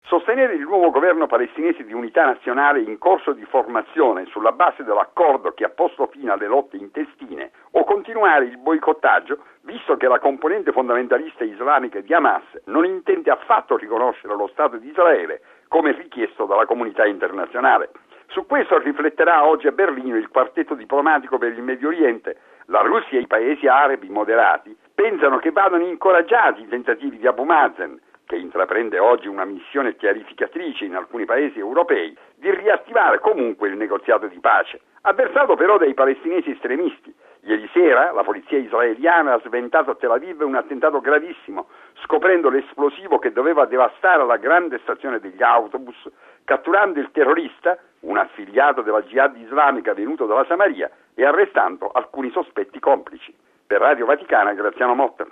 Sostenere il nuovo governo palestinese di unità nazionale in corso di formazione sulla base dell'accordo che ha posto fine alle lotte intestine o continuare il boicottaggio, visto che la componente fondamentalista islamica di Hamas non intende affatto riconoscere lo Stato di Israele come richiesto dalla comunità internazionale. Su questo rifletterà oggi a Berlino il quartetto diplomatico per il Medio Oriente. La Russia e i paesi arabi moderati pensano che vadano incoraggiati i tentativi di Abu Mazen, che intraprende oggi una missione chiarificatrice in alcuni paesi europei, di riattivare comunque il negoziato di pace, avversato però dai palestinesi estremisti. Ieri sera la polizia israeliana ha sventato a Tel Aviv un attentato gravissimo, scoprendo l'esplosivo che doveva devastare la grande stazione degli autobus, catturando il terrorista, un affiliato della Jihad islamica venuto dalla Samaria, e arrestando alcuni sospetti complici. Per Radio Vaticana, Graziano Motta.